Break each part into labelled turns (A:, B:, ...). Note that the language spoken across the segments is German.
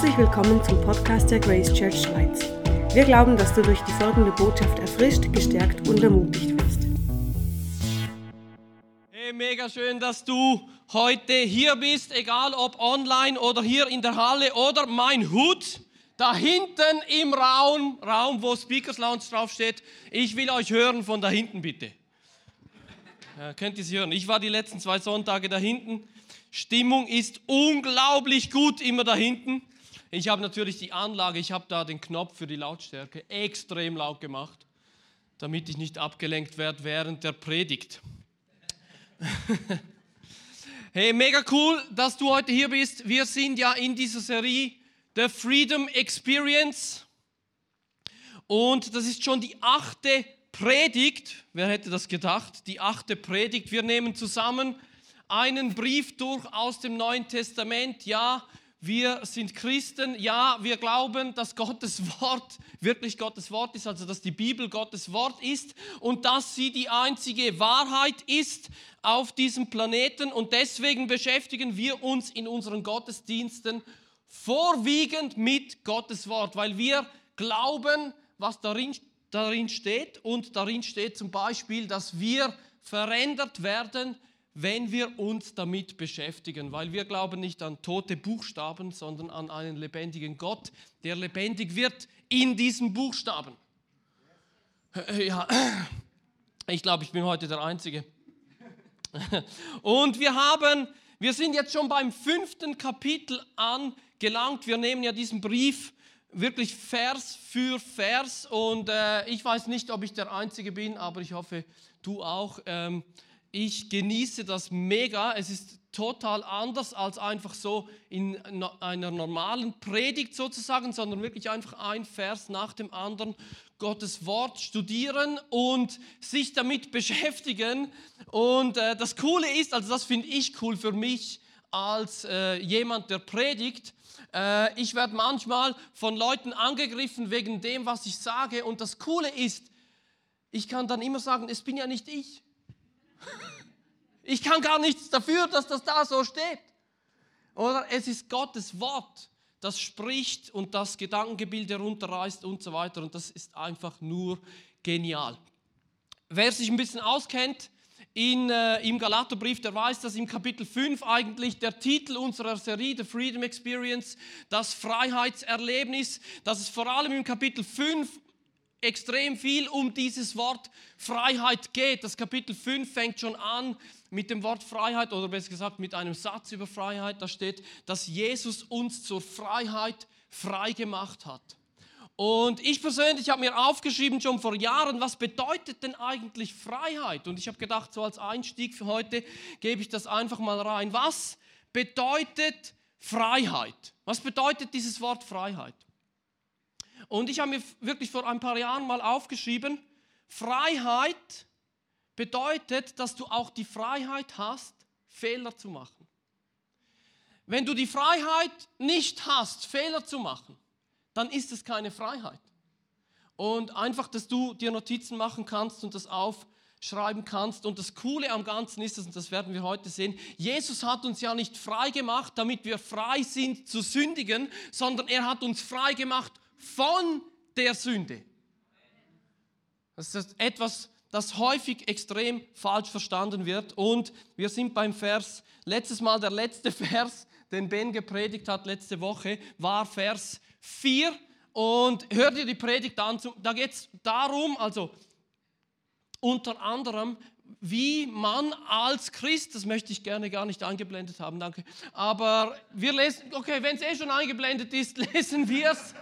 A: Herzlich willkommen zum Podcast der Grace Church Schweiz. Wir glauben, dass du durch die folgende Botschaft erfrischt, gestärkt und ermutigt wirst.
B: Hey, mega schön, dass du heute hier bist, egal ob online oder hier in der Halle oder mein Hut da hinten im Raum, wo Speakers Lounge draufsteht. Ich will euch hören von da hinten, bitte. Könnt ihr es hören? Ich war die letzten 2 Sonntage da hinten. Stimmung ist unglaublich gut immer da hinten. Ich habe natürlich die Anlage, ich habe da den Knopf für die Lautstärke extrem laut gemacht, damit ich nicht abgelenkt werde während der Predigt. Hey, mega cool, dass du heute hier bist. Wir sind ja in dieser Serie The Freedom Experience und das ist schon die 8. Predigt. Wer hätte das gedacht? Die 8. Predigt. Wir nehmen zusammen einen Brief durch aus dem Neuen Testament. Ja, wir sind Christen. Ja, wir glauben, dass Gottes Wort wirklich Gottes Wort ist, also dass die Bibel Gottes Wort ist und dass sie die einzige Wahrheit ist auf diesem Planeten. Und deswegen beschäftigen wir uns in unseren Gottesdiensten vorwiegend mit Gottes Wort, weil wir glauben, was darin steht. Und darin steht zum Beispiel, dass wir verändert werden, wenn wir uns damit beschäftigen, weil wir glauben nicht an tote Buchstaben, sondern an einen lebendigen Gott, der lebendig wird in diesen Buchstaben. Ja, ich glaube, ich bin heute der Einzige. Und wir sind jetzt schon beim 5. Kapitel angelangt. Wir nehmen ja diesen Brief wirklich Vers für Vers und ich weiß nicht, ob ich der Einzige bin, aber ich hoffe, du auch. Ich genieße das mega. Es ist total anders als einfach so in einer normalen Predigt sozusagen, sondern wirklich einfach ein Vers nach dem anderen Gottes Wort studieren und sich damit beschäftigen. Und das Coole ist, also das finde ich cool für mich als jemand, der predigt, ich werde manchmal von Leuten angegriffen wegen dem, was ich sage. Und das Coole ist, ich kann dann immer sagen, es bin ja nicht ich. Ich kann gar nichts dafür, dass das da so steht. Oder es ist Gottes Wort, das spricht und das Gedankengebilde runterreißt und so weiter. Und das ist einfach nur genial. Wer sich ein bisschen auskennt im Galaterbrief, der weiß, dass im Kapitel 5 eigentlich der Titel unserer Serie, The Freedom Experience, das Freiheitserlebnis, dass es vor allem im Kapitel 5 extrem viel um dieses Wort Freiheit geht. Das Kapitel 5 fängt schon an mit dem Wort Freiheit oder besser gesagt mit einem Satz über Freiheit. Da steht, dass Jesus uns zur Freiheit frei gemacht hat. Und ich persönlich habe mir aufgeschrieben schon vor Jahren, was bedeutet denn eigentlich Freiheit? Und ich habe gedacht, so als Einstieg für heute gebe ich das einfach mal rein. Was bedeutet Freiheit? Was bedeutet dieses Wort Freiheit? Und ich habe mir wirklich vor ein paar Jahren mal aufgeschrieben, Freiheit bedeutet, dass du auch die Freiheit hast, Fehler zu machen. Wenn du die Freiheit nicht hast, Fehler zu machen, dann ist es keine Freiheit. Und einfach, dass du dir Notizen machen kannst und das aufschreiben kannst. Und das Coole am Ganzen ist, und das werden wir heute sehen, Jesus hat uns ja nicht frei gemacht, damit wir frei sind zu sündigen, sondern er hat uns frei gemacht von der Sünde. Das ist etwas, das häufig extrem falsch verstanden wird. Und wir sind beim Vers, letztes Mal der letzte Vers, den Ben gepredigt hat letzte Woche, war Vers 4. Und hör dir die Predigt an, da geht es darum, also unter anderem, wie man als Christ, das möchte ich gerne gar nicht eingeblendet haben, danke, aber wir lesen, okay, wenn es schon eingeblendet ist, lesen wir es.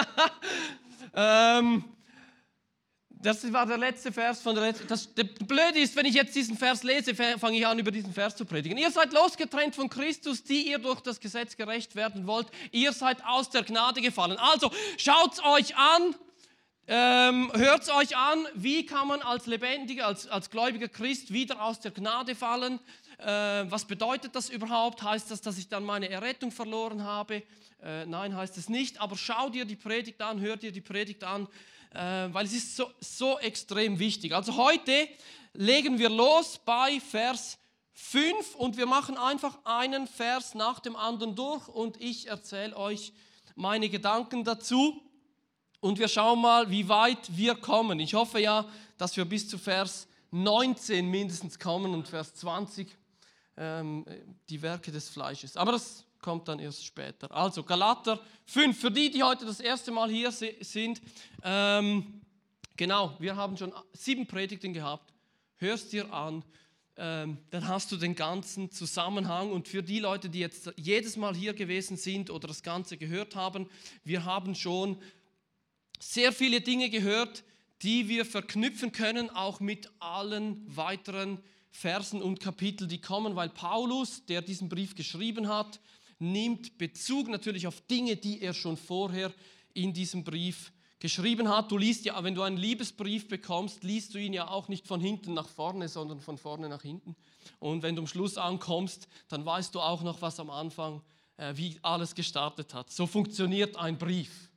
B: Das war der letzte Vers von der letzten. Das Blöde ist, wenn ich jetzt diesen Vers lese, fange ich an, über diesen Vers zu predigen. Ihr seid losgetrennt von Christus, die ihr durch das Gesetz gerecht werden wollt. Ihr seid aus der Gnade gefallen. Also, schaut es euch an, hört es euch an, wie kann man als lebendiger, als gläubiger Christ wieder aus der Gnade fallen? Was bedeutet das überhaupt? Heißt das, dass ich dann meine Errettung verloren habe? Nein, heißt es nicht. Aber schau dir die Predigt an, hör dir die Predigt an, weil es ist so extrem wichtig. Also heute legen wir los bei Vers 5 und wir machen einfach einen Vers nach dem anderen durch und ich erzähle euch meine Gedanken dazu und wir schauen mal, wie weit wir kommen. Ich hoffe ja, dass wir bis zu Vers 19 mindestens kommen und Vers 20 die Werke des Fleisches. Aber das kommt dann erst später. Also Galater 5, für die heute das erste Mal hier sind, genau, wir haben schon 7 Predigten gehabt, hörst dir an, dann hast du den ganzen Zusammenhang und für die Leute, die jetzt jedes Mal hier gewesen sind oder das Ganze gehört haben, wir haben schon sehr viele Dinge gehört, die wir verknüpfen können, auch mit allen weiteren Versen und Kapiteln, die kommen, weil Paulus, der diesen Brief geschrieben hat, nimmt Bezug natürlich auf Dinge, die er schon vorher in diesem Brief geschrieben hat. Du liest ja, wenn du einen Liebesbrief bekommst, liest du ihn ja auch nicht von hinten nach vorne, sondern von vorne nach hinten. Und wenn du am Schluss ankommst, dann weißt du auch noch, was am Anfang, wie alles gestartet hat. So funktioniert ein Brief.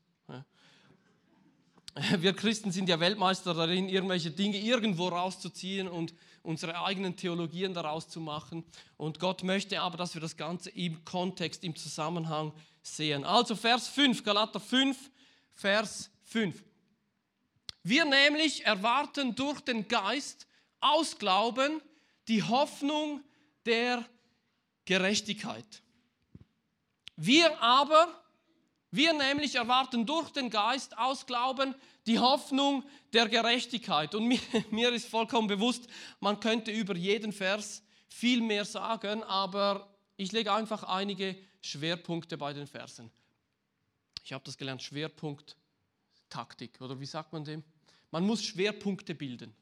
B: Wir Christen sind ja Weltmeister darin, irgendwelche Dinge irgendwo rauszuziehen und unsere eigenen Theologien daraus zu machen. Und Gott möchte aber, dass wir das Ganze im Kontext, im Zusammenhang sehen. Also Vers 5, Galater 5, Vers 5. Wir nämlich erwarten durch den Geist aus Glauben die Hoffnung der Gerechtigkeit. Wir nämlich erwarten durch den Geist aus Glauben die Hoffnung der Gerechtigkeit. Und mir ist vollkommen bewusst, man könnte über jeden Vers viel mehr sagen, aber ich lege einfach einige Schwerpunkte bei den Versen. Ich habe das gelernt, Schwerpunkt-Taktik, oder wie sagt man dem? Man muss Schwerpunkte bilden.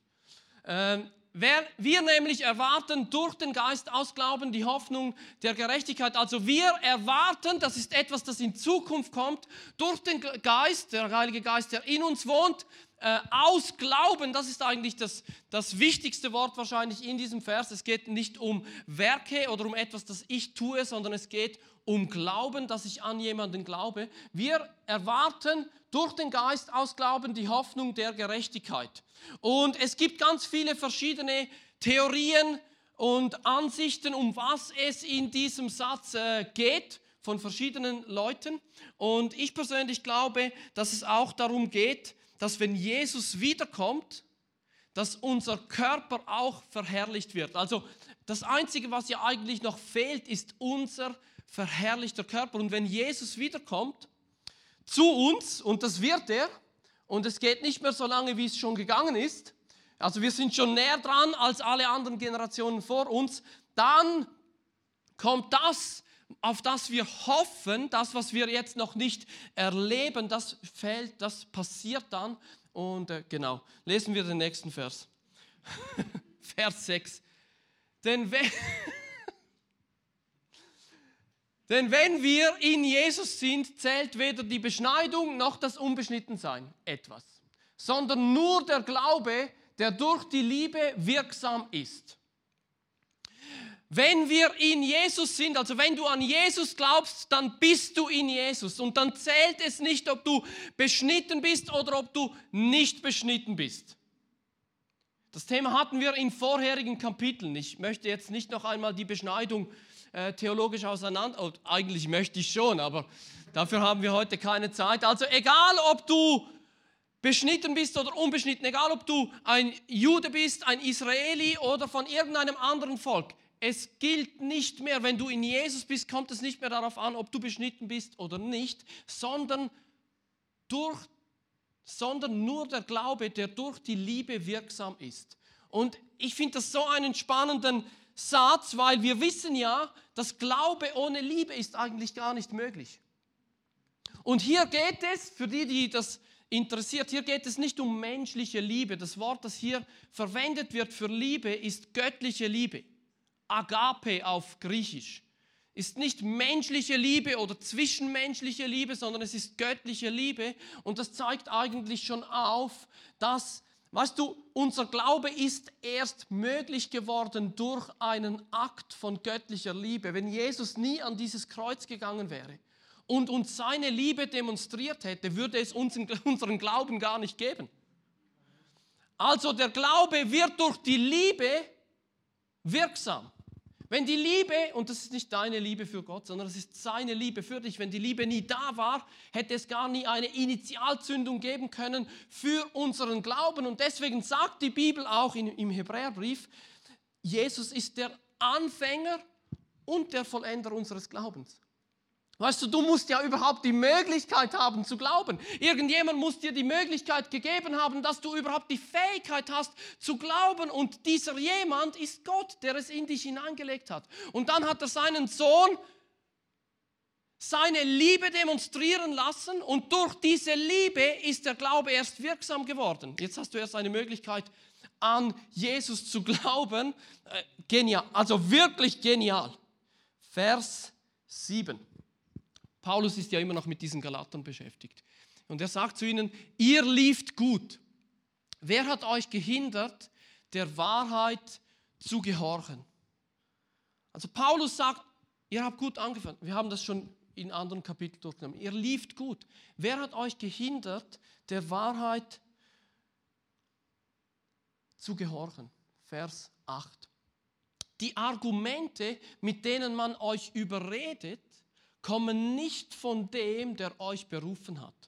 B: Wir nämlich erwarten durch den Geist aus Glauben die Hoffnung der Gerechtigkeit. Also wir erwarten, das ist etwas, das in Zukunft kommt, durch den Geist, der Heilige Geist, der in uns wohnt, aus Glauben, das ist eigentlich das wichtigste Wort wahrscheinlich in diesem Vers. Es geht nicht um Werke oder um etwas, das ich tue, sondern es geht um Glauben, dass ich an jemanden glaube. Wir erwarten durch den Geist aus Glauben die Hoffnung der Gerechtigkeit. Und es gibt ganz viele verschiedene Theorien und Ansichten, um was es in diesem Satz geht, von verschiedenen Leuten. Und ich persönlich glaube, dass es auch darum geht, dass wenn Jesus wiederkommt, dass unser Körper auch verherrlicht wird. Also das Einzige, was ja eigentlich noch fehlt, ist unser verherrlichter Körper. Und wenn Jesus wiederkommt zu uns, und das wird er, und es geht nicht mehr so lange, wie es schon gegangen ist, also wir sind schon näher dran als alle anderen Generationen vor uns, dann kommt das, auf das wir hoffen, das, was wir jetzt noch nicht erleben, das fällt, das passiert dann. Und genau, lesen wir den nächsten Vers. Vers 6. Denn wenn wir in Jesus sind, zählt weder die Beschneidung noch das Unbeschnittensein etwas, sondern nur der Glaube, der durch die Liebe wirksam ist. Wenn wir in Jesus sind, also wenn du an Jesus glaubst, dann bist du in Jesus. Und dann zählt es nicht, ob du beschnitten bist oder ob du nicht beschnitten bist. Das Thema hatten wir in vorherigen Kapiteln. Ich möchte jetzt nicht noch einmal die Beschneidung theologisch auseinander, eigentlich möchte ich schon, aber dafür haben wir heute keine Zeit. Also egal, ob du beschnitten bist oder unbeschnitten, egal, ob du ein Jude bist, ein Israeli oder von irgendeinem anderen Volk, es gilt nicht mehr, wenn du in Jesus bist, kommt es nicht mehr darauf an, ob du beschnitten bist oder nicht, sondern nur der Glaube, der durch die Liebe wirksam ist. Und ich finde das so einen spannenden Satz, weil wir wissen ja, dass Glaube ohne Liebe ist eigentlich gar nicht möglich. Und hier geht es, für die das interessiert, hier geht es nicht um menschliche Liebe. Das Wort, das hier verwendet wird für Liebe, ist göttliche Liebe. Agape auf Griechisch. Ist nicht menschliche Liebe oder zwischenmenschliche Liebe, sondern es ist göttliche Liebe. Und das zeigt eigentlich schon auf, dass, weißt du, unser Glaube ist erst möglich geworden durch einen Akt von göttlicher Liebe. Wenn Jesus nie an dieses Kreuz gegangen wäre und uns seine Liebe demonstriert hätte, würde es unseren Glauben gar nicht geben. Also der Glaube wird durch die Liebe wirksam. Wenn die Liebe, und das ist nicht deine Liebe für Gott, sondern das ist seine Liebe für dich, wenn die Liebe nie da war, hätte es gar nie eine Initialzündung geben können für unseren Glauben. Und deswegen sagt die Bibel auch im Hebräerbrief, Jesus ist der Anfänger und der Vollender unseres Glaubens. Weißt du, du musst ja überhaupt die Möglichkeit haben zu glauben. Irgendjemand muss dir die Möglichkeit gegeben haben, dass du überhaupt die Fähigkeit hast zu glauben. Und dieser jemand ist Gott, der es in dich hineingelegt hat. Und dann hat er seinen Sohn seine Liebe demonstrieren lassen. Und durch diese Liebe ist der Glaube erst wirksam geworden. Jetzt hast du erst eine Möglichkeit, an Jesus zu glauben. Genial, also wirklich genial. Vers 7. Paulus ist ja immer noch mit diesen Galatern beschäftigt. Und er sagt zu ihnen, ihr lieft gut. Wer hat euch gehindert, der Wahrheit zu gehorchen? Also Paulus sagt, ihr habt gut angefangen. Wir haben das schon in anderen Kapiteln durchgenommen. Ihr lieft gut. Wer hat euch gehindert, der Wahrheit zu gehorchen? Vers 8. Die Argumente, mit denen man euch überredet, kommen nicht von dem, der euch berufen hat.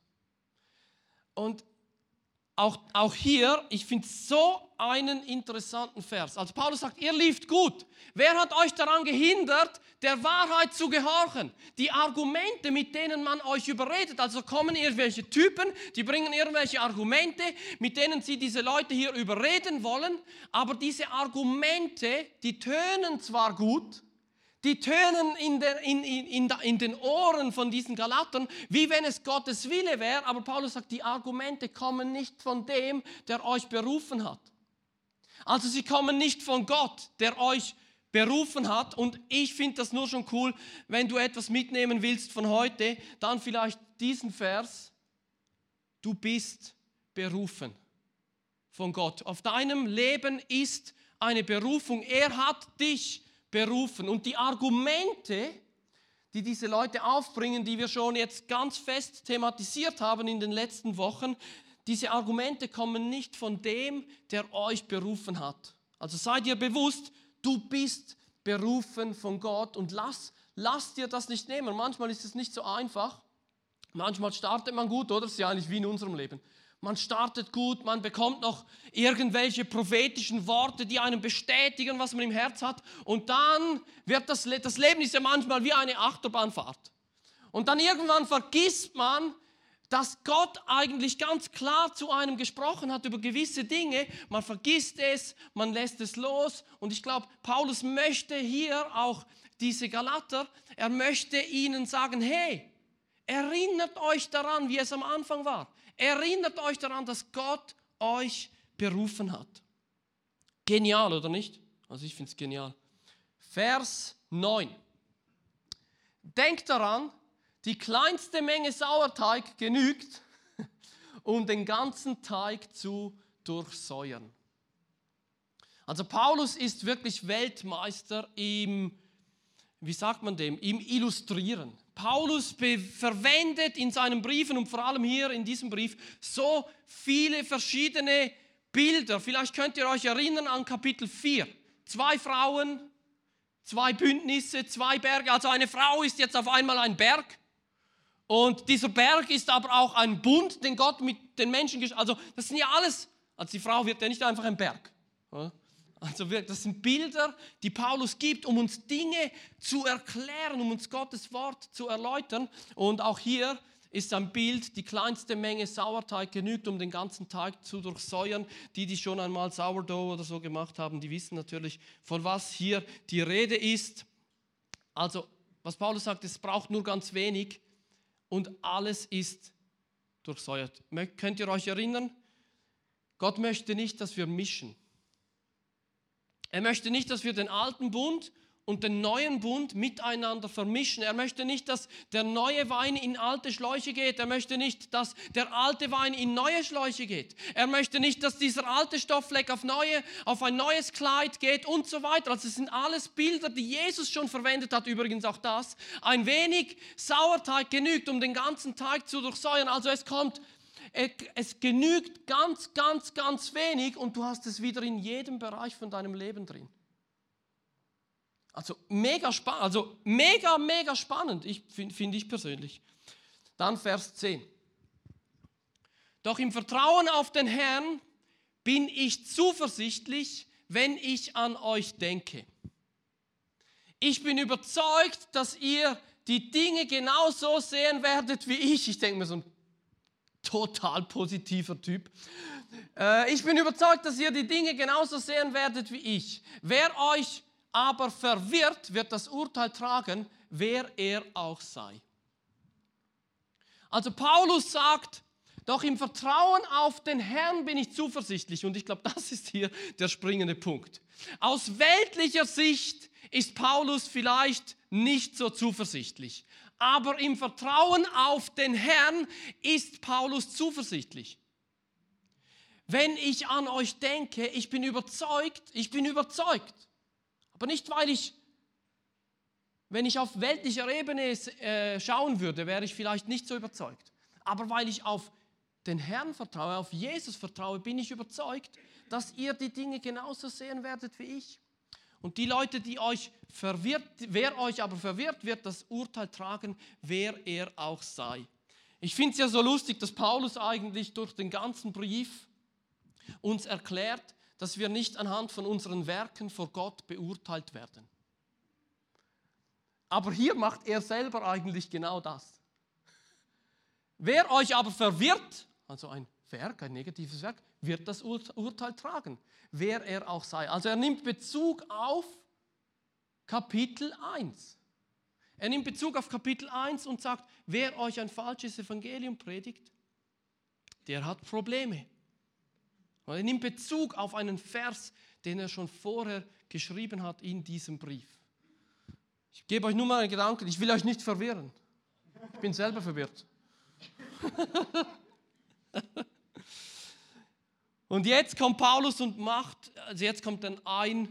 B: Und auch hier, ich finde so einen interessanten Vers. Also Paulus sagt, ihr lieft gut. Wer hat euch daran gehindert, der Wahrheit zu gehorchen? Die Argumente, mit denen man euch überredet, also kommen irgendwelche Typen, die bringen irgendwelche Argumente, mit denen sie diese Leute hier überreden wollen, aber diese Argumente, die tönen zwar gut, die tönen in den Ohren von diesen Galatern, wie wenn es Gottes Wille wäre. Aber Paulus sagt, die Argumente kommen nicht von dem, der euch berufen hat. Also sie kommen nicht von Gott, der euch berufen hat. Und ich finde das nur schon cool, wenn du etwas mitnehmen willst von heute, dann vielleicht diesen Vers. Du bist berufen von Gott. Auf deinem Leben ist eine Berufung. Er hat dich berufen. Und die Argumente, die diese Leute aufbringen, die wir schon jetzt ganz fest thematisiert haben in den letzten Wochen, diese Argumente kommen nicht von dem, der euch berufen hat. Also sei dir bewusst, du bist berufen von Gott und lass dir das nicht nehmen. Manchmal ist es nicht so einfach. Manchmal startet man gut, oder? Das ist ja eigentlich wie in unserem Leben. Man startet gut, man bekommt noch irgendwelche prophetischen Worte, die einem bestätigen, was man im Herz hat. Und dann wird das Leben ist ja manchmal wie eine Achterbahnfahrt. Und dann irgendwann vergisst man, dass Gott eigentlich ganz klar zu einem gesprochen hat über gewisse Dinge. Man vergisst es, man lässt es los. Und ich glaube, Paulus möchte hier auch diese Galater, er möchte ihnen sagen, hey, erinnert euch daran, wie es am Anfang war. Erinnert euch daran, dass Gott euch berufen hat. Genial, oder nicht? Also ich finde es genial. Vers 9. Denkt daran, die kleinste Menge Sauerteig genügt, um den ganzen Teig zu durchsäuern. Also Paulus ist wirklich Weltmeister im Illustrieren. Paulus verwendet in seinen Briefen und vor allem hier in diesem Brief so viele verschiedene Bilder. Vielleicht könnt ihr euch erinnern an Kapitel 4. 2 Frauen, 2 Bündnisse, 2 Berge. Also eine Frau ist jetzt auf einmal ein Berg. Und dieser Berg ist aber auch ein Bund, den Gott mit den Menschen also das sind ja alles, also die Frau wird ja nicht einfach ein Berg. Also das sind Bilder, die Paulus gibt, um uns Dinge zu erklären, um uns Gottes Wort zu erläutern. Und auch hier ist ein Bild, die kleinste Menge Sauerteig genügt, um den ganzen Teig zu durchsäuern. Die schon einmal Sourdough oder so gemacht haben, die wissen natürlich, von was hier die Rede ist. Also, was Paulus sagt, es braucht nur ganz wenig und alles ist durchsäuert. Könnt ihr euch erinnern? Gott möchte nicht, dass wir mischen. Er möchte nicht, dass wir den alten Bund und den neuen Bund miteinander vermischen. Er möchte nicht, dass der neue Wein in alte Schläuche geht. Er möchte nicht, dass der alte Wein in neue Schläuche geht. Er möchte nicht, dass dieser alte Stofffleck auf ein neues Kleid geht und so weiter. Also es sind alles Bilder, die Jesus schon verwendet hat, übrigens auch das. Ein wenig Sauerteig genügt, um den ganzen Teig zu durchsäuern. Also es genügt ganz, ganz, ganz wenig und du hast es wieder in jedem Bereich von deinem Leben drin. Also mega spannend, mega spannend, finde ich persönlich. Dann Vers 10. Doch im Vertrauen auf den Herrn bin ich zuversichtlich, wenn ich an euch denke. Ich bin überzeugt, dass ihr die Dinge genauso sehen werdet wie ich. Ich denke mir, so ein total positiver Typ. Ich bin überzeugt, dass ihr die Dinge genauso sehen werdet wie ich. Wer euch aber verwirrt, wird das Urteil tragen, wer er auch sei. Also Paulus sagt, doch im Vertrauen auf den Herrn bin ich zuversichtlich. Und ich glaube, das ist hier der springende Punkt. Aus weltlicher Sicht ist Paulus vielleicht nicht so zuversichtlich. Aber im Vertrauen auf den Herrn ist Paulus zuversichtlich. Wenn ich an euch denke, ich bin überzeugt. Aber nicht, wenn ich auf weltlicher Ebene schauen würde, wäre ich vielleicht nicht so überzeugt. Aber weil ich auf den Herrn vertraue, auf Jesus vertraue, bin ich überzeugt, dass ihr die Dinge genauso sehen werdet wie ich. Und die Leute, die euch verwirrt, wer euch aber verwirrt, wird das Urteil tragen, wer er auch sei. Ich finde es ja so lustig, dass Paulus eigentlich durch den ganzen Brief uns erklärt, dass wir nicht anhand von unseren Werken vor Gott beurteilt werden. Aber hier macht er selber eigentlich genau das. Wer euch aber verwirrt, also ein Werk, ein negatives Werk, wird das Urteil tragen, wer er auch sei. Also er nimmt Bezug auf Kapitel 1. Er nimmt Bezug auf Kapitel 1 und sagt, wer euch ein falsches Evangelium predigt, der hat Probleme. Und er nimmt Bezug auf einen Vers, den er schon vorher geschrieben hat in diesem Brief. Ich gebe euch nur mal einen Gedanken, ich will euch nicht verwirren. Ich bin selber verwirrt. Und jetzt kommt Paulus und jetzt kommt dann eine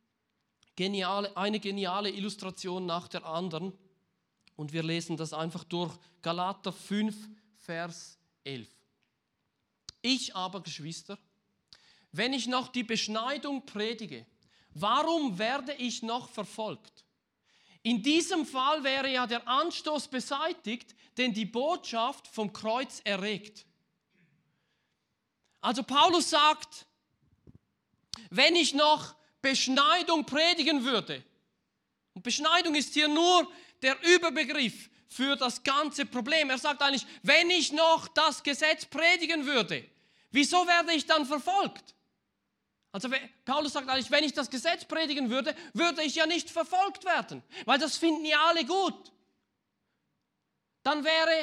B: geniale Illustration nach der anderen. Und wir lesen das einfach durch. Galater 5, Vers 11. Ich aber, Geschwister, wenn ich noch die Beschneidung predige, warum werde ich noch verfolgt? In diesem Fall wäre ja der Anstoß beseitigt, den die Botschaft vom Kreuz erregt. Also Paulus sagt, wenn ich noch Beschneidung predigen würde, und Beschneidung ist hier nur der Überbegriff für das ganze Problem. Er sagt eigentlich, wenn ich noch das Gesetz predigen würde, wieso werde ich dann verfolgt? Also Paulus sagt eigentlich, wenn ich das Gesetz predigen würde, würde ich ja nicht verfolgt werden, weil das finden ja alle gut. Dann wäre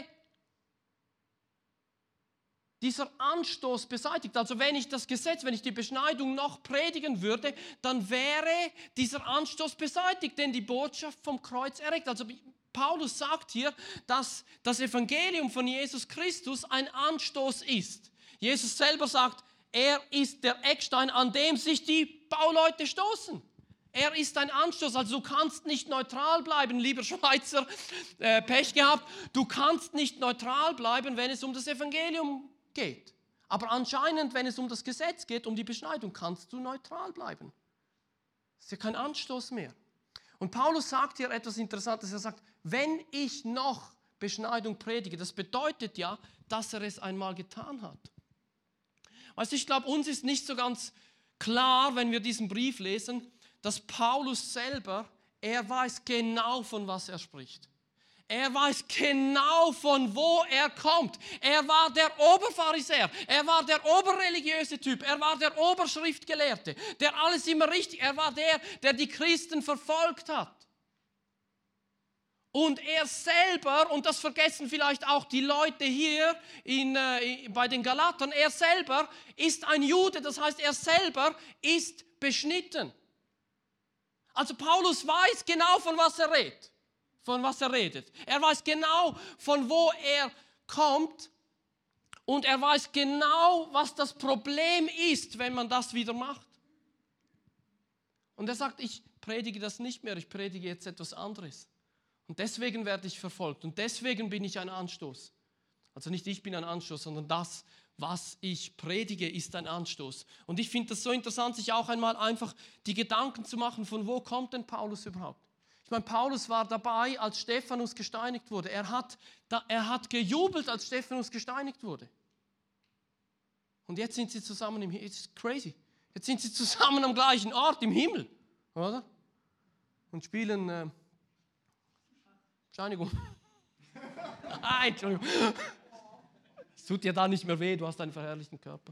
B: dieser Anstoß beseitigt. Also wenn ich das Gesetz, wenn ich die Beschneidung noch predigen würde, dann wäre dieser Anstoß beseitigt, denn die Botschaft vom Kreuz erregt. Also Paulus sagt hier, dass das Evangelium von Jesus Christus ein Anstoß ist. Jesus selber sagt, er ist der Eckstein, an dem sich die Bauleute stoßen. Er ist ein Anstoß, also du kannst nicht neutral bleiben, lieber Schweizer, Pech gehabt. Du kannst nicht neutral bleiben, wenn es um das Evangelium geht. Aber anscheinend, wenn es um das Gesetz geht, um die Beschneidung, kannst du neutral bleiben. Das ist ja kein Anstoß mehr. Und Paulus sagt hier etwas Interessantes. Er sagt, wenn ich noch Beschneidung predige, das bedeutet ja, dass er es einmal getan hat. Also ich glaube, uns ist nicht so ganz klar, wenn wir diesen Brief lesen, dass Paulus selber, er weiß genau, von was er spricht. Er weiß genau, von wo er kommt. Er war der Oberpharisäer, er war der oberreligiöse Typ, er war der Oberschriftgelehrte, der alles immer richtig, er war der die Christen verfolgt hat. Und er selber, und das vergessen vielleicht auch die Leute hier bei den Galatern, er selber ist ein Jude, das heißt, er selber ist beschnitten. Also Paulus weiß genau, von was er redet. Er weiß genau, von wo er kommt und er weiß genau, was das Problem ist, wenn man das wieder macht. Und er sagt, ich predige das nicht mehr, ich predige jetzt etwas anderes. Und deswegen werde ich verfolgt und deswegen bin ich ein Anstoß. Also nicht ich bin ein Anstoß, sondern das, was ich predige, ist ein Anstoß. Und ich finde das so interessant, sich auch einmal einfach die Gedanken zu machen, von wo kommt denn Paulus überhaupt? Ich meine, Paulus war dabei, als Stephanus gesteinigt wurde. Er hat gejubelt, als Stephanus gesteinigt wurde. Und jetzt sind sie zusammen im Himmel. It's crazy. Jetzt sind sie zusammen am gleichen Ort im Himmel, oder? Und spielen Bescheinigung. Entschuldigung. Es tut dir da nicht mehr weh, du hast einen verherrlichten Körper.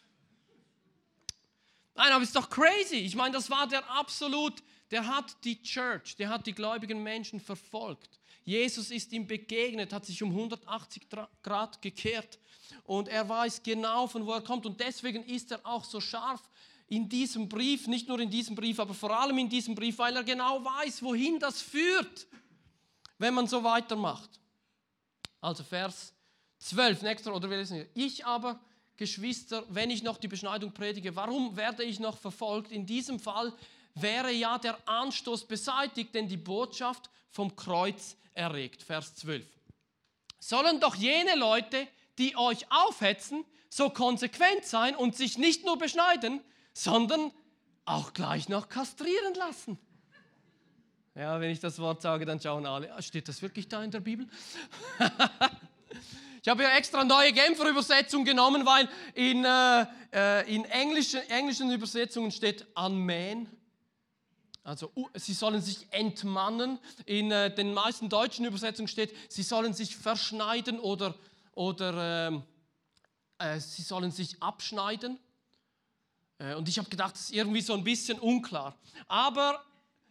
B: Nein, aber es ist doch crazy. Ich meine, das war der hat die Church, der hat die gläubigen Menschen verfolgt. Jesus ist ihm begegnet, hat sich um 180 Grad gekehrt und er weiß genau, von wo er kommt. Und deswegen ist er auch so scharf in diesem Brief, nicht nur in diesem Brief, aber vor allem in diesem Brief, weil er genau weiß, wohin das führt, wenn man so weitermacht. Also Vers 12, nächster, oder wir lesen hier. Ich aber, Geschwister, wenn ich noch die Beschneidung predige, warum werde ich noch verfolgt? In diesem Fall wäre ja der Anstoß beseitigt, denn die Botschaft vom Kreuz erregt. Vers 12. Sollen doch jene Leute, die euch aufhetzen, so konsequent sein und sich nicht nur beschneiden, sondern auch gleich noch kastrieren lassen. Ja, wenn ich das Wort sage, dann schauen alle, steht das wirklich da in der Bibel? Ich habe hier extra neue Genfer Übersetzung genommen, weil in englischen Übersetzungen steht unman. Also sie sollen sich entmannen. In den meisten deutschen Übersetzungen steht, sie sollen sich verschneiden oder sie sollen sich abschneiden. Und ich habe gedacht, das ist irgendwie so ein bisschen unklar. Aber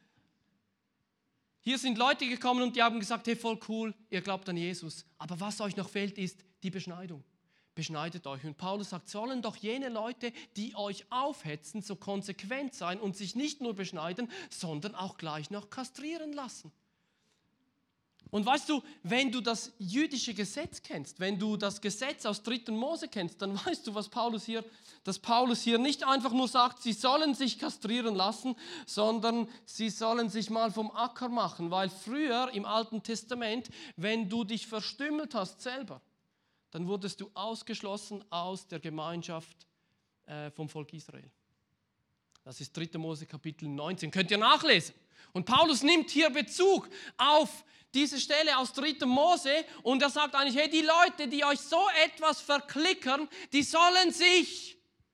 B: hier sind Leute gekommen und die haben gesagt, hey, voll cool, ihr glaubt an Jesus. Aber was euch noch fehlt, ist die Beschneidung. Beschneidet euch. Und Paulus sagt, sollen doch jene Leute, die euch aufhetzen, so konsequent sein und sich nicht nur beschneiden, sondern auch gleich noch kastrieren lassen. Und weißt du, wenn du das jüdische Gesetz kennst, wenn du das Gesetz aus 3. Mose kennst, dann weißt du, dass Paulus hier nicht einfach nur sagt, sie sollen sich kastrieren lassen, sondern sie sollen sich mal vom Acker machen, weil früher im Alten Testament, wenn du dich verstümmelt hast selber, dann wurdest du ausgeschlossen aus der Gemeinschaft vom Volk Israel. Das ist 3. Mose Kapitel 19, könnt ihr nachlesen. Und Paulus nimmt hier Bezug auf diese Stelle aus 3. Mose und er sagt eigentlich, hey, die Leute, die euch so etwas verklickern, die sollen sich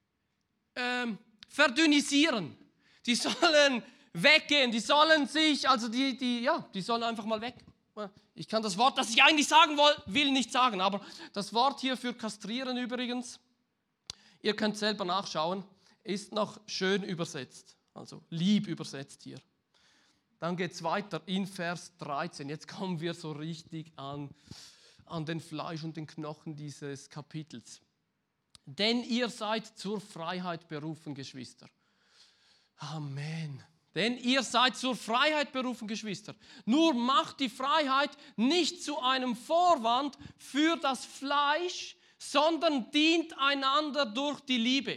B: verdünnisieren. Die sollen weggehen, die sollen sich, also die sollen einfach mal weg. Ich kann das Wort, das ich eigentlich sagen will, nicht sagen, aber das Wort hier für kastrieren übrigens, ihr könnt selber nachschauen, ist noch schön übersetzt, also lieb übersetzt hier. Dann geht es weiter in Vers 13. Jetzt kommen wir so richtig an den Fleisch und den Knochen dieses Kapitels. Denn ihr seid zur Freiheit berufen, Geschwister. Amen. Denn ihr seid zur Freiheit berufen, Geschwister. Nur macht die Freiheit nicht zu einem Vorwand für das Fleisch, sondern dient einander durch die Liebe.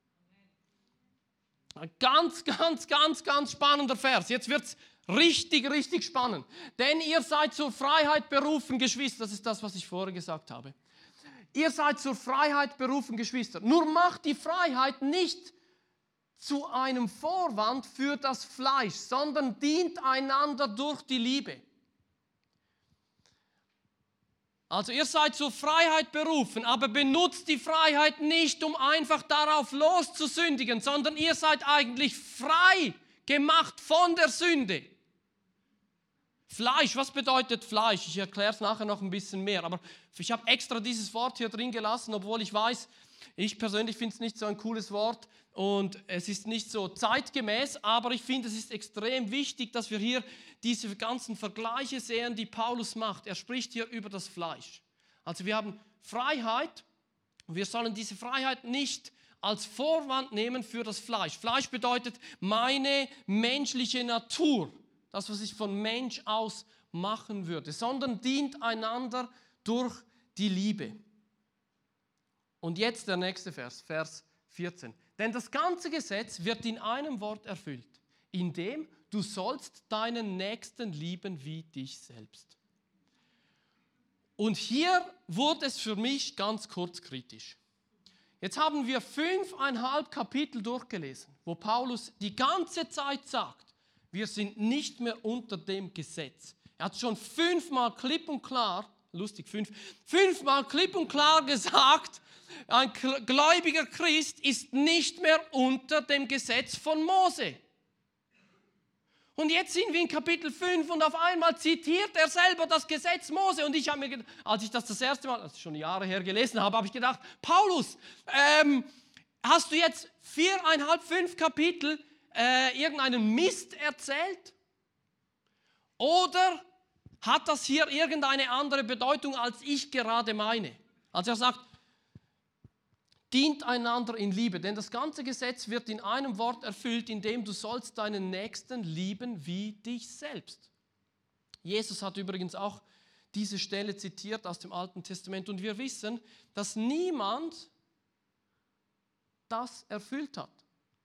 B: Ein ganz, ganz, ganz, ganz spannender Vers. Jetzt wird es richtig, richtig spannend. Denn ihr seid zur Freiheit berufen, Geschwister. Das ist das, was ich vorher gesagt habe. Ihr seid zur Freiheit berufen, Geschwister. Nur macht die Freiheit nicht zu einem Vorwand für das Fleisch, sondern dient einander durch die Liebe. Also ihr seid zur Freiheit berufen, aber benutzt die Freiheit nicht, um einfach darauf loszusündigen, sondern ihr seid eigentlich frei gemacht von der Sünde. Fleisch, was bedeutet Fleisch? Ich erkläre es nachher noch ein bisschen mehr, aber ich habe extra dieses Wort hier drin gelassen, obwohl ich weiß, ich persönlich finde es nicht so ein cooles Wort und es ist nicht so zeitgemäß, aber ich finde, es ist extrem wichtig, dass wir hier diese ganzen Vergleiche sehen, die Paulus macht. Er spricht hier über das Fleisch. Also wir haben Freiheit und wir sollen diese Freiheit nicht als Vorwand nehmen für das Fleisch. Fleisch bedeutet meine menschliche Natur, das, was ich von Mensch aus machen würde, sondern dient einander durch die Liebe. Und jetzt der nächste Vers, Vers 14. Denn das ganze Gesetz wird in einem Wort erfüllt, indem du sollst deinen Nächsten lieben wie dich selbst. Und hier wurde es für mich ganz kurz kritisch. Jetzt haben wir 5,5 Kapitel durchgelesen, wo Paulus die ganze Zeit sagt, wir sind nicht mehr unter dem Gesetz. Er hat schon 5-mal klipp und klar, lustig, 5-mal klipp und klar gesagt, ein gläubiger Christ ist nicht mehr unter dem Gesetz von Mose. Und jetzt sind wir in Kapitel 5 und auf einmal zitiert er selber das Gesetz Mose. Und ich habe mir gedacht, als ich das erste Mal, das ist schon Jahre her gelesen habe, habe ich gedacht, Paulus, hast du jetzt 4,5, 5 Kapitel irgendeinen Mist erzählt? Oder hat das hier irgendeine andere Bedeutung, als ich gerade meine? Also er sagt, dient einander in Liebe, denn das ganze Gesetz wird in einem Wort erfüllt, indem du sollst deinen Nächsten lieben wie dich selbst. Jesus hat übrigens auch diese Stelle zitiert aus dem Alten Testament und wir wissen, dass niemand das erfüllt hat.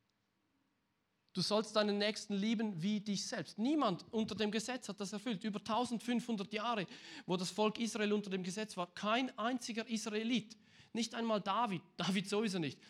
B: Du sollst deinen Nächsten lieben wie dich selbst. Niemand unter dem Gesetz hat das erfüllt. Über 1500 Jahre, wo das Volk Israel unter dem Gesetz war, kein einziger Israelit. Nicht einmal David sowieso nicht.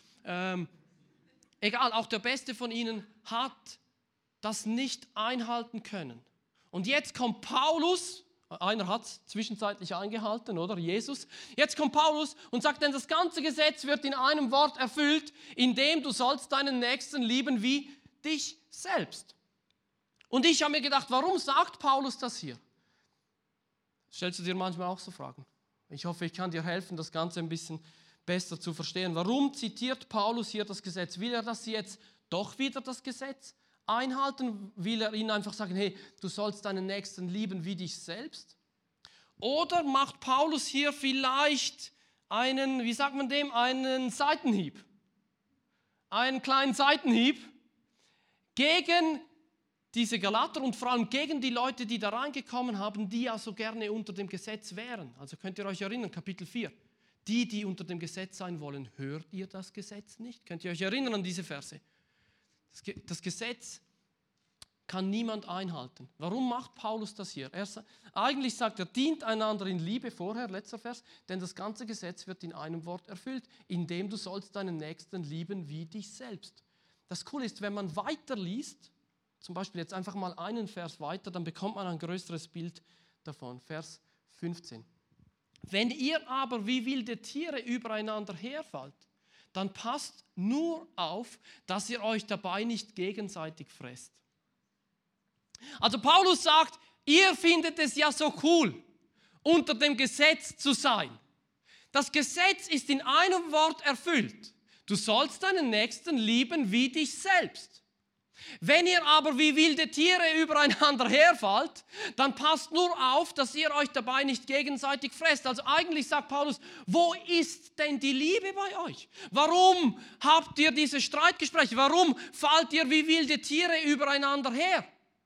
B: Egal, auch der Beste von ihnen hat das nicht einhalten können. Und jetzt kommt Paulus, einer hat es zwischenzeitlich eingehalten, oder? Jesus. Jetzt kommt Paulus und sagt, denn das ganze Gesetz wird in einem Wort erfüllt, indem du sollst deinen Nächsten lieben wie dich selbst. Und ich habe mir gedacht, warum sagt Paulus das hier? Stellst du dir manchmal auch so Fragen? Ich hoffe, ich kann dir helfen, das Ganze ein bisschen besser zu verstehen. Warum zitiert Paulus hier das Gesetz? Will er, dass sie jetzt doch wieder das Gesetz einhalten? Will er ihnen einfach sagen, hey, du sollst deinen Nächsten lieben wie dich selbst? Oder macht Paulus hier vielleicht einen, wie sagt man dem, einen Seitenhieb? Einen kleinen Seitenhieb gegen diese Galater und vor allem gegen die Leute, die da reingekommen haben, die ja so gerne unter dem Gesetz wären. Also könnt ihr euch erinnern, Kapitel 4. Die unter dem Gesetz sein wollen, hört ihr das Gesetz nicht? Könnt ihr euch erinnern an diese Verse? Das Gesetz kann niemand einhalten. Warum macht Paulus das hier? Eigentlich sagt er, dient einander in Liebe, vorher, letzter Vers, denn das ganze Gesetz wird in einem Wort erfüllt, indem du sollst deinen Nächsten lieben wie dich selbst. Das Coole ist, wenn man weiterliest, zum Beispiel jetzt einfach mal einen Vers weiter, dann bekommt man ein größeres Bild davon. Vers 15. Wenn ihr aber wie wilde Tiere übereinander herfallt, dann passt nur auf, dass ihr euch dabei nicht gegenseitig fresst. Also Paulus sagt, ihr findet es ja so cool, unter dem Gesetz zu sein. Das Gesetz ist in einem Wort erfüllt. Du sollst deinen Nächsten lieben wie dich selbst. Wenn ihr aber wie wilde Tiere übereinander herfallt, dann passt nur auf, dass ihr euch dabei nicht gegenseitig fresst. Also eigentlich sagt Paulus, wo ist denn die Liebe bei euch? Warum habt ihr diese Streitgespräche? Warum fallt ihr wie wilde Tiere übereinander her?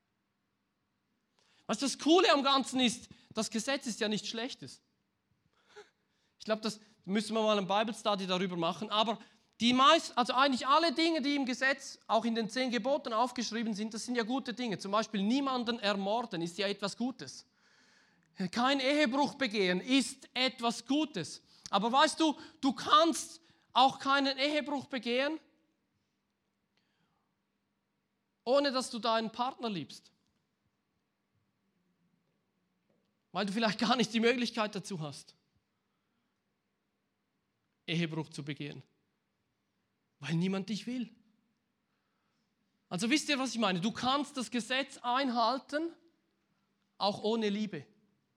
B: Was das Coole am Ganzen ist, das Gesetz ist ja nichts Schlechtes. Ich glaube, das müssen wir mal ein Bible Study darüber machen, aber also eigentlich alle Dinge, die im Gesetz, auch in den 10 Geboten aufgeschrieben sind, das sind ja gute Dinge. Zum Beispiel niemanden ermorden ist ja etwas Gutes. Kein Ehebruch begehen ist etwas Gutes. Aber weißt du, du kannst auch keinen Ehebruch begehen, ohne dass du deinen Partner liebst. Weil du vielleicht gar nicht die Möglichkeit dazu hast, Ehebruch zu begehen. Weil niemand dich will. Also wisst ihr, was ich meine? Du kannst das Gesetz einhalten, auch ohne Liebe.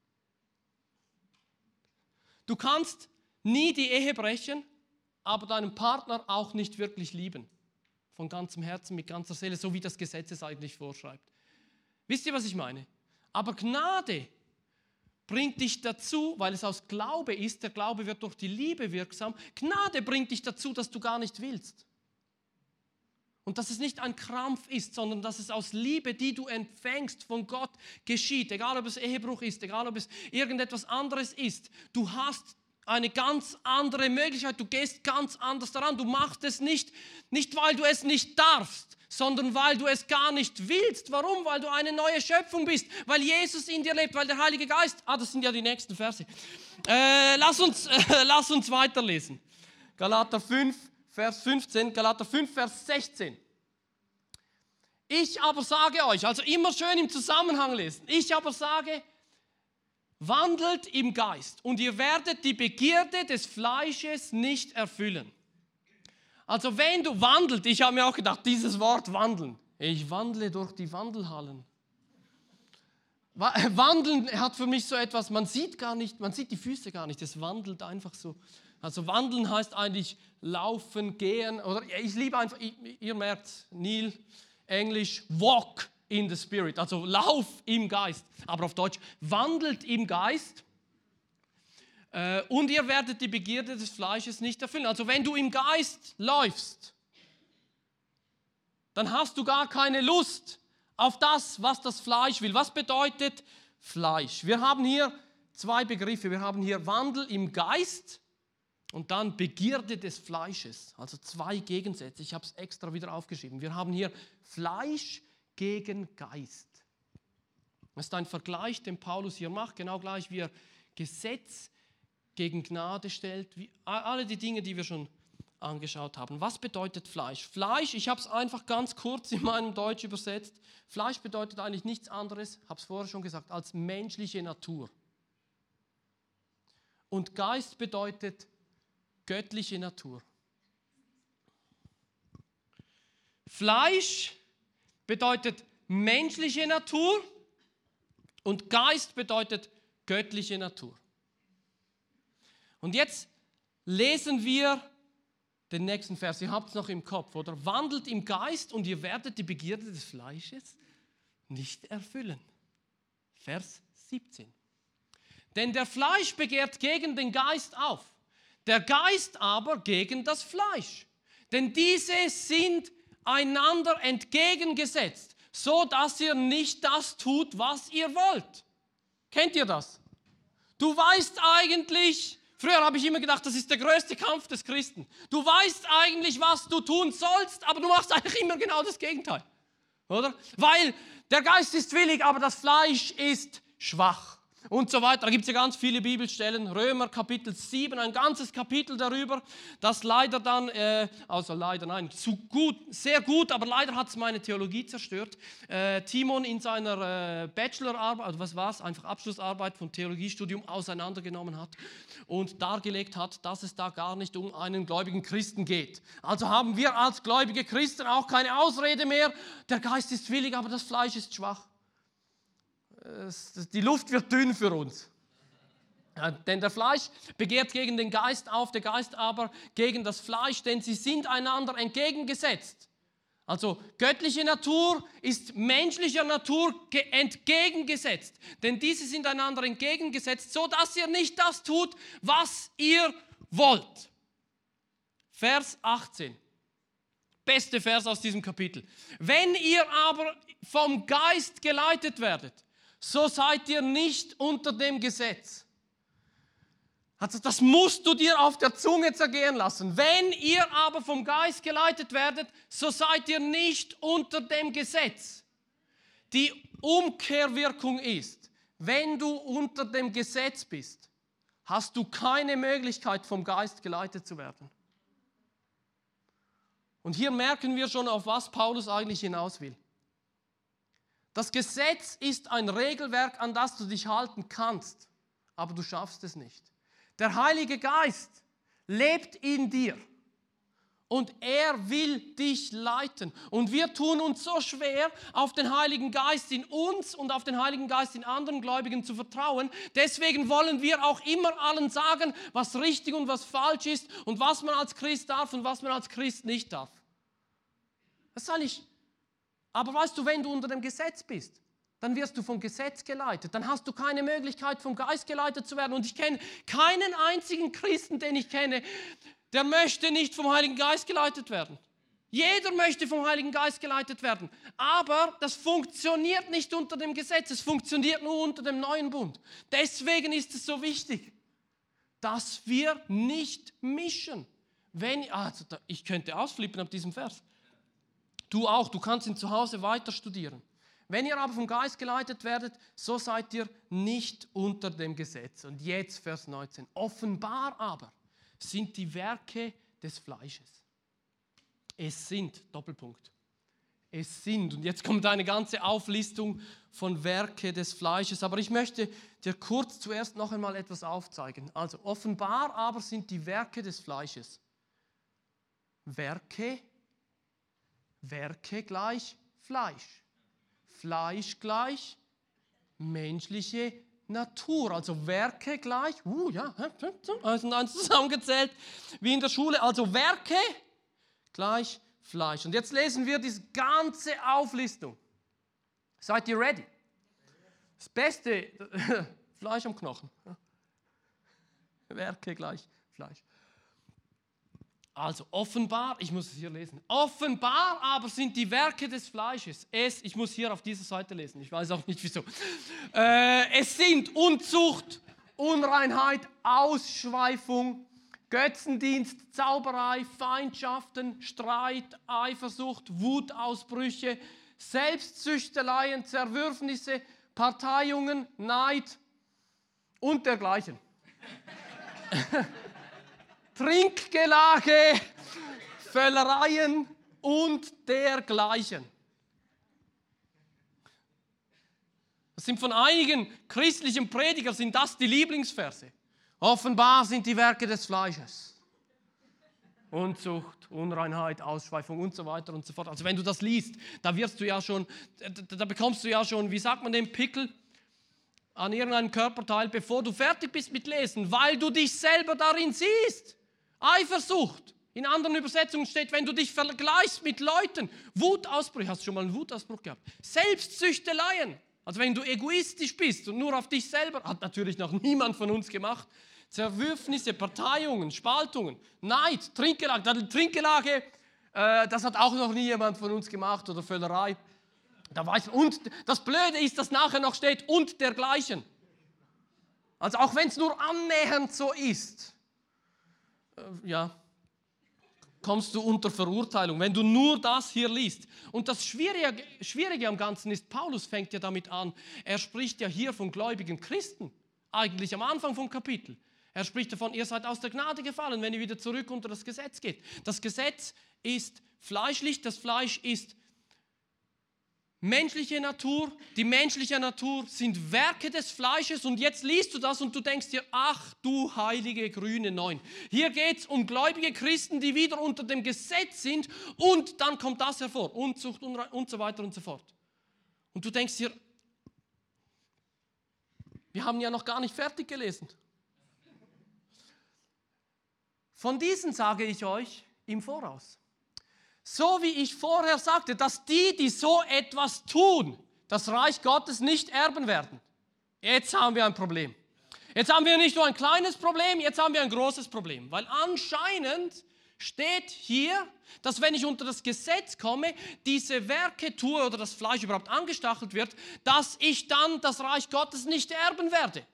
B: Du kannst nie die Ehe brechen, aber deinen Partner auch nicht wirklich lieben. Von ganzem Herzen, mit ganzer Seele, so wie das Gesetz es eigentlich vorschreibt. Wisst ihr, was ich meine? Aber Gnade bringt dich dazu, weil es aus Glaube ist, der Glaube wird durch die Liebe wirksam, Gnade bringt dich dazu, dass du gar nicht willst. Und dass es nicht ein Krampf ist, sondern dass es aus Liebe, die du empfängst von Gott, geschieht. Egal, ob es Ehebruch ist, egal, ob es irgendetwas anderes ist. Du hast eine ganz andere Möglichkeit. Du gehst ganz anders daran. Du machst es nicht, weil du es nicht darfst, sondern weil du es gar nicht willst. Warum? Weil du eine neue Schöpfung bist, weil Jesus in dir lebt, weil der Heilige Geist... das sind ja die nächsten Verse. Lass uns weiterlesen. Galater 5, Vers 15, Galater 5, Vers 16. Ich aber sage euch, also immer schön im Zusammenhang lesen, ich aber sage, wandelt im Geist und ihr werdet die Begierde des Fleisches nicht erfüllen. Also wenn du wandelt, ich habe mir auch gedacht, dieses Wort wandeln, ich wandle durch die Wandelhallen. Wandeln hat für mich so etwas, man sieht die Füße gar nicht, es wandelt einfach so. Also wandeln heißt eigentlich laufen, gehen, oder ich liebe einfach, ihr merkt, Neil, Englisch, walk in the Spirit, also lauf im Geist, aber auf Deutsch, wandelt im Geist und ihr werdet die Begierde des Fleisches nicht erfüllen. Also wenn du im Geist läufst, dann hast du gar keine Lust auf das, was das Fleisch will. Was bedeutet Fleisch? Wir haben hier zwei Begriffe, wir haben hier Wandel im Geist und dann Begierde des Fleisches, also zwei Gegensätze. Ich habe es extra wieder aufgeschrieben. Wir haben hier Fleisch gegen Geist. Das ist ein Vergleich, den Paulus hier macht, genau gleich wie er Gesetz gegen Gnade stellt, wie alle die Dinge, die wir schon angeschaut haben. Was bedeutet Fleisch? Fleisch, ich habe es einfach ganz kurz in meinem Deutsch übersetzt. Fleisch bedeutet eigentlich nichts anderes, habe es vorher schon gesagt, als menschliche Natur. Und Geist bedeutet göttliche Natur. Fleisch bedeutet menschliche Natur und Geist bedeutet göttliche Natur. Und jetzt lesen wir den nächsten Vers. Ihr habt es noch im Kopf, oder? Wandelt im Geist und ihr werdet die Begierde des Fleisches nicht erfüllen. Vers 17. Denn der Fleisch begehrt gegen den Geist auf, der Geist aber gegen das Fleisch. Denn diese sind einander entgegengesetzt, so dass ihr nicht das tut, was ihr wollt. Kennt ihr das? Du weißt eigentlich, früher habe ich immer gedacht, das ist der größte Kampf des Christen. Du weißt eigentlich, was du tun sollst, aber du machst eigentlich immer genau das Gegenteil. Oder? Weil der Geist ist willig, aber das Fleisch ist schwach. Und so weiter. Da gibt es ja ganz viele Bibelstellen. Römer Kapitel 7, ein ganzes Kapitel darüber, das leider dann, sehr gut, aber leider hat es meine Theologie zerstört. Timon in seiner Bachelorarbeit, also was war es, einfach Abschlussarbeit vom Theologiestudium auseinandergenommen hat und dargelegt hat, dass es da gar nicht um einen gläubigen Christen geht. Also haben wir als gläubige Christen auch keine Ausrede mehr. Der Geist ist willig, aber das Fleisch ist schwach. Die Luft wird dünn für uns. Ja, denn der Fleisch begehrt gegen den Geist auf, der Geist aber gegen das Fleisch, denn sie sind einander entgegengesetzt. Also göttliche Natur ist menschlicher Natur entgegengesetzt. Denn diese sind einander entgegengesetzt, so dass ihr nicht das tut, was ihr wollt. Vers 18. Beste Vers aus diesem Kapitel. Wenn ihr aber vom Geist geleitet werdet, so seid ihr nicht unter dem Gesetz. Also das musst du dir auf der Zunge zergehen lassen. Wenn ihr aber vom Geist geleitet werdet, so seid ihr nicht unter dem Gesetz. Die Umkehrwirkung ist, wenn du unter dem Gesetz bist, hast du keine Möglichkeit, vom Geist geleitet zu werden. Und hier merken wir schon, auf was Paulus eigentlich hinaus will. Das Gesetz ist ein Regelwerk, an das du dich halten kannst, aber du schaffst es nicht. Der Heilige Geist lebt in dir und er will dich leiten. Und wir tun uns so schwer, auf den Heiligen Geist in uns und auf den Heiligen Geist in anderen Gläubigen zu vertrauen. Deswegen wollen wir auch immer allen sagen, was richtig und was falsch ist und was man als Christ darf und was man als Christ nicht darf. Das ist eigentlich... Aber weißt du, wenn du unter dem Gesetz bist, dann wirst du vom Gesetz geleitet. Dann hast du keine Möglichkeit, vom Geist geleitet zu werden. Und ich kenne keinen einzigen Christen, den ich kenne, der möchte nicht vom Heiligen Geist geleitet werden. Jeder möchte vom Heiligen Geist geleitet werden. Aber das funktioniert nicht unter dem Gesetz. Es funktioniert nur unter dem neuen Bund. Deswegen ist es so wichtig. dass wir nicht mischen. Ich könnte ausflippen ab diesem Vers. Du auch, du kannst ihn zu Hause weiter studieren. Wenn ihr aber vom Geist geleitet werdet, so seid ihr nicht unter dem Gesetz. Und jetzt Vers 19. Offenbar aber sind die Werke des Fleisches. Es sind, Doppelpunkt. Es sind, und jetzt kommt eine ganze Auflistung von Werke des Fleisches. Aber ich möchte dir kurz zuerst noch einmal etwas aufzeigen. Also offenbar aber sind die Werke des Fleisches. Werke gleich Fleisch. Fleisch gleich menschliche Natur. Also Werke gleich, also eins zusammengezählt, wie in der Schule. Also Werke gleich Fleisch. Und jetzt lesen wir diese ganze Auflistung. Seid ihr ready? Das Beste, Fleisch am Knochen. Werke gleich Fleisch. Also offenbar, ich muss es hier lesen, offenbar aber sind die Werke des Fleisches, ich muss hier auf dieser Seite lesen, ich weiß auch nicht wieso, es sind Unzucht, Unreinheit, Ausschweifung, Götzendienst, Zauberei, Feindschaften, Streit, Eifersucht, Wutausbrüche, Selbstsüchteleien, Zerwürfnisse, Parteiungen, Neid und dergleichen. Trinkgelage, Völlereien und dergleichen. Das sind von einigen christlichen Predigern sind das die Lieblingsverse. Offenbar sind die Werke des Fleisches. Unzucht, Unreinheit, Ausschweifung und so weiter und so fort. Also wenn du das liest, da bekommst du ja schon, wie sagt man den Pickel an irgendeinem Körperteil, bevor du fertig bist mit Lesen, weil du dich selber darin siehst. Eifersucht. In anderen Übersetzungen steht, wenn du dich vergleichst mit Leuten. Wutausbrüche. Hast du schon mal einen Wutausbruch gehabt? Selbstsüchteleien. Also wenn du egoistisch bist und nur auf dich selber, hat natürlich noch niemand von uns gemacht. Zerwürfnisse, Parteiungen, Spaltungen, Neid, Trinkgelage, das hat auch noch nie jemand von uns gemacht oder Völlerei. Und das Blöde ist, dass nachher noch steht, und dergleichen. Also auch wenn es nur annähernd so ist, kommst du unter Verurteilung, wenn du nur das hier liest. Und das Schwierige am Ganzen ist, Paulus fängt ja damit an, er spricht ja hier von gläubigen Christen, eigentlich am Anfang vom Kapitel. Er spricht davon, ihr seid aus der Gnade gefallen, wenn ihr wieder zurück unter das Gesetz geht. Das Gesetz ist fleischlich, das Fleisch ist menschliche Natur, die menschliche Natur sind Werke des Fleisches und jetzt liest du das und du denkst dir, ach du heilige grüne Neun. Hier geht es um gläubige Christen, die wieder unter dem Gesetz sind und dann kommt das hervor, Unzucht und so weiter und so fort. Und du denkst dir, wir haben ja noch gar nicht fertig gelesen. Von diesen sage ich euch im Voraus. So wie ich vorher sagte, dass die so etwas tun, das Reich Gottes nicht erben werden. Jetzt haben wir ein Problem. Jetzt haben wir nicht nur ein kleines Problem, jetzt haben wir ein großes Problem. Weil anscheinend steht hier, dass wenn ich unter das Gesetz komme, diese Werke tue oder das Fleisch überhaupt angestachelt wird, dass ich dann das Reich Gottes nicht erben werde.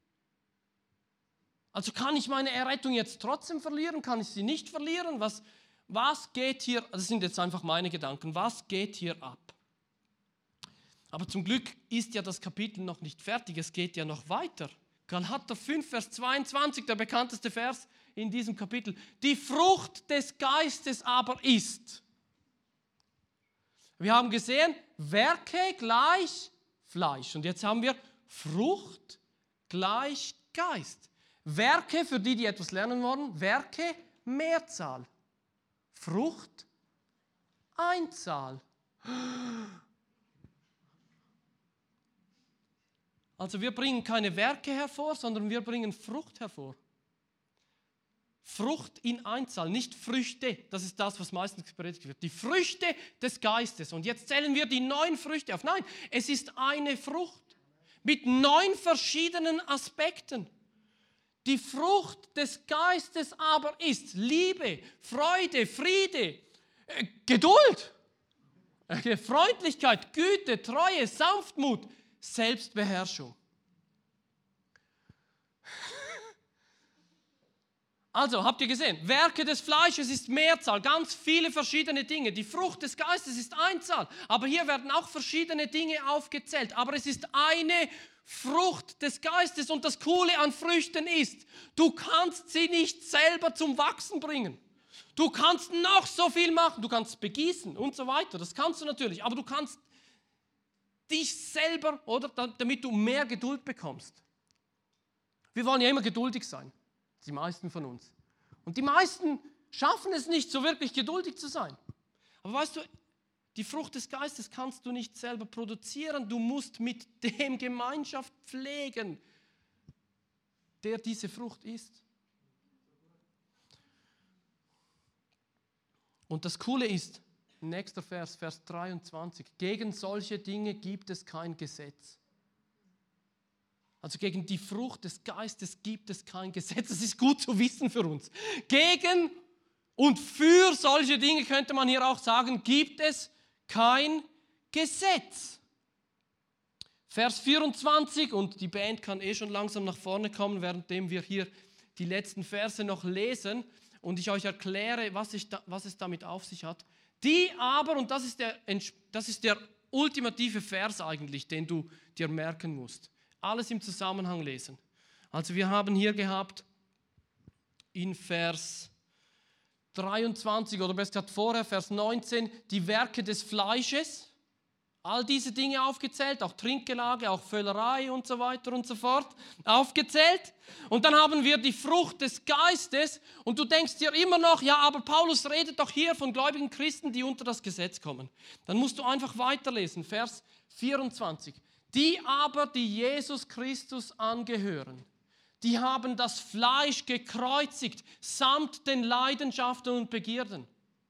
B: Also kann ich meine Errettung jetzt trotzdem verlieren? Kann ich sie nicht verlieren? Was geht hier, das sind jetzt einfach meine Gedanken, was geht hier ab? Aber zum Glück ist ja das Kapitel noch nicht fertig, es geht ja noch weiter. Galater 5, Vers 22, der bekannteste Vers in diesem Kapitel. Die Frucht des Geistes aber ist. Wir haben gesehen, Werke gleich Fleisch. Und jetzt haben wir Frucht gleich Geist. Werke, für die etwas lernen wollen, Werke Mehrzahl. Frucht, Einzahl. Also wir bringen keine Werke hervor, sondern wir bringen Frucht hervor. Frucht in Einzahl, nicht Früchte. Das ist das, was meistens gepredigt wird. Die Früchte des Geistes. Und jetzt zählen wir die 9 Früchte auf. Nein, es ist eine Frucht mit 9 verschiedenen Aspekten. Die Frucht des Geistes aber ist Liebe, Freude, Friede, Geduld, Freundlichkeit, Güte, Treue, Also, habt ihr gesehen? Werke des Fleisches ist Mehrzahl, ganz viele verschiedene Dinge. Die Frucht des Geistes ist Einzahl. Aber hier werden auch verschiedene Dinge aufgezählt. Aber es ist eine Frucht des Geistes. Und das Coole an Früchten ist, du kannst sie nicht selber zum Wachsen bringen. Du kannst noch so viel machen. Du kannst begießen und so weiter. Das kannst du natürlich. Aber du kannst dich selber, oder, damit du mehr Geduld bekommst. Wir wollen ja immer geduldig sein. Die meisten von uns. Und die meisten schaffen es nicht, so wirklich geduldig zu sein. Aber weißt du, die Frucht des Geistes kannst du nicht selber produzieren. Du musst mit dem Gemeinschaft pflegen, der diese Frucht ist. Und das Coole ist, nächster Vers, Vers 23, gegen solche Dinge gibt es kein Gesetz. Also gegen die Frucht des Geistes gibt es kein Gesetz. Das ist gut zu wissen für uns. Gegen und für solche Dinge könnte man hier auch sagen, gibt es kein Gesetz. Vers 24, und die Band kann schon langsam nach vorne kommen, währenddem wir hier die letzten Verse noch lesen und ich euch erkläre, was es damit auf sich hat. Die aber, und das ist der ultimative Vers eigentlich, den du dir merken musst. Alles im Zusammenhang lesen. Also wir haben hier gehabt in Vers 23 oder besser gesagt vorher, Vers 19, die Werke des Fleisches. All diese Dinge aufgezählt, auch Trinkgelage, auch Völlerei und so weiter und so fort, aufgezählt. Und dann haben wir die Frucht des Geistes und du denkst dir immer noch, ja, aber Paulus redet doch hier von gläubigen Christen, die unter das Gesetz kommen. Dann musst du einfach weiterlesen, Vers 24. Die aber, die Jesus Christus angehören, die haben das Fleisch gekreuzigt, samt den Leidenschaften und Begierden.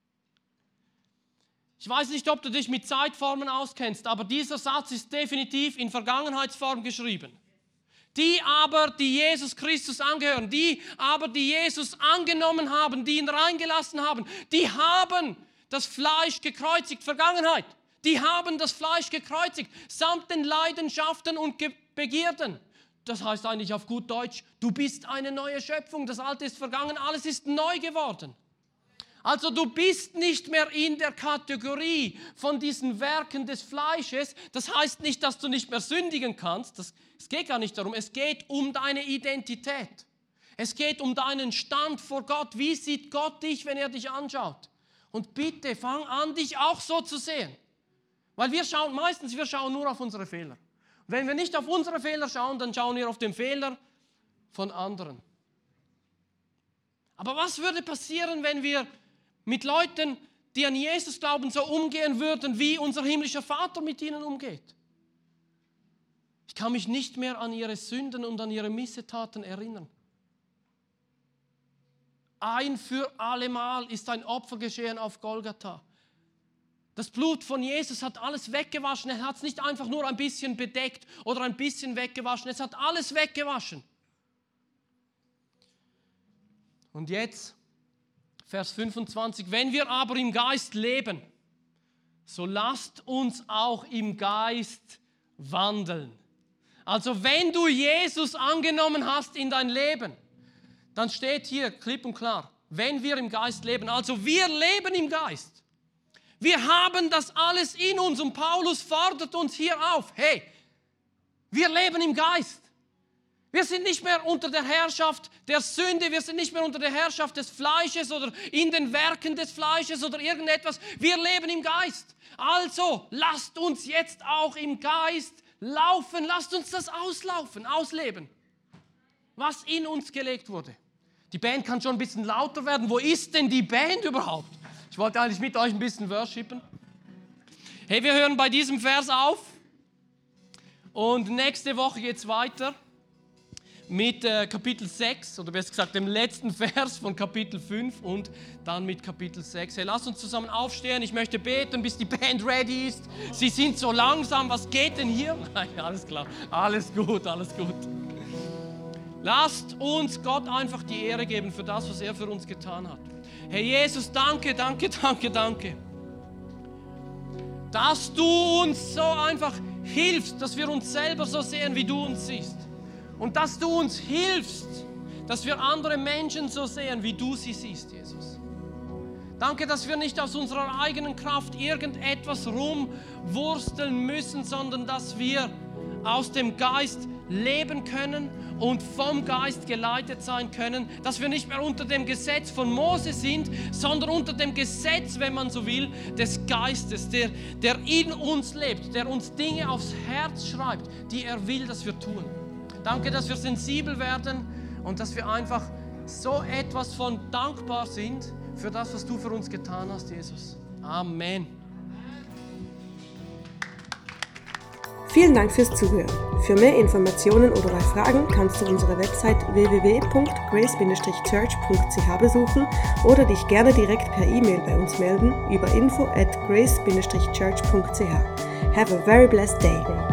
B: Ich weiß nicht, ob du dich mit Zeitformen auskennst, aber dieser Satz ist definitiv in Vergangenheitsform geschrieben. Die aber, die Jesus Christus angehören, die aber, die Jesus angenommen haben, die ihn reingelassen haben, die haben das Fleisch gekreuzigt, Vergangenheit. Die haben das Fleisch gekreuzigt, samt den Leidenschaften und Begierden. Das heißt eigentlich auf gut Deutsch, du bist eine neue Schöpfung, das Alte ist vergangen, alles ist neu geworden. Also du bist nicht mehr in der Kategorie von diesen Werken des Fleisches. Das heißt nicht, dass du nicht mehr sündigen kannst, es geht gar nicht darum, es geht um deine Identität. Es geht um deinen Stand vor Gott. Wie sieht Gott dich, wenn er dich anschaut? Und bitte fang an, dich auch so zu sehen. Weil wir schauen nur auf unsere Fehler. Und wenn wir nicht auf unsere Fehler schauen, dann schauen wir auf den Fehler von anderen. Aber was würde passieren, wenn wir mit Leuten, die an Jesus glauben, so umgehen würden, wie unser himmlischer Vater mit ihnen umgeht? Ich kann mich nicht mehr an ihre Sünden und an ihre Missetaten erinnern. Ein für allemal ist ein Opfer geschehen auf Golgatha. Das Blut von Jesus hat alles weggewaschen. Er hat es nicht einfach nur ein bisschen bedeckt oder ein bisschen weggewaschen. Es hat alles weggewaschen. Und jetzt, Vers 25. Wenn wir aber im Geist leben, so lasst uns auch im Geist wandeln. Also wenn du Jesus angenommen hast in dein Leben, dann steht hier klipp und klar, wenn wir im Geist leben, also wir leben im Geist. Wir haben das alles in uns und Paulus fordert uns hier auf. Hey, wir leben im Geist. Wir sind nicht mehr unter der Herrschaft der Sünde, wir sind nicht mehr unter der Herrschaft des Fleisches oder in den Werken des Fleisches oder irgendetwas. Wir leben im Geist. Also lasst uns jetzt auch im Geist laufen, lasst uns das ausleben, was in uns gelegt wurde. Die Band kann schon ein bisschen lauter werden. Wo ist denn die Band überhaupt? Ich wollte eigentlich mit euch ein bisschen worshipen. Hey, wir hören bei diesem Vers auf. Und nächste Woche geht es weiter mit Kapitel 6, oder besser gesagt dem letzten Vers von Kapitel 5 und dann mit Kapitel 6. Hey, lasst uns zusammen aufstehen. Ich möchte beten, bis die Band ready ist. Sie sind so langsam. Was geht denn hier? Nein, alles klar. Alles gut, alles gut. Lasst uns Gott einfach die Ehre geben für das, was er für uns getan hat. Herr Jesus, danke, danke, danke, danke, dass du uns so einfach hilfst, dass wir uns selber so sehen, wie du uns siehst. Und dass du uns hilfst, dass wir andere Menschen so sehen, wie du sie siehst, Jesus. Danke, dass wir nicht aus unserer eigenen Kraft irgendetwas rumwursteln müssen, sondern dass wir aus dem Geist leben können und vom Geist geleitet sein können, dass wir nicht mehr unter dem Gesetz von Mose sind, sondern unter dem Gesetz, wenn man so will, des Geistes, der in uns lebt, der uns Dinge aufs Herz schreibt, die er will, dass wir tun. Danke, dass wir sensibel werden und dass wir einfach so etwas von dankbar sind für das, was du für uns getan hast, Jesus. Amen.
A: Vielen Dank fürs Zuhören. Für mehr Informationen oder bei Fragen kannst du unsere Website www.grace-church.ch besuchen oder dich gerne direkt per E-Mail bei uns melden über info@grace-church.ch. Have a very blessed day.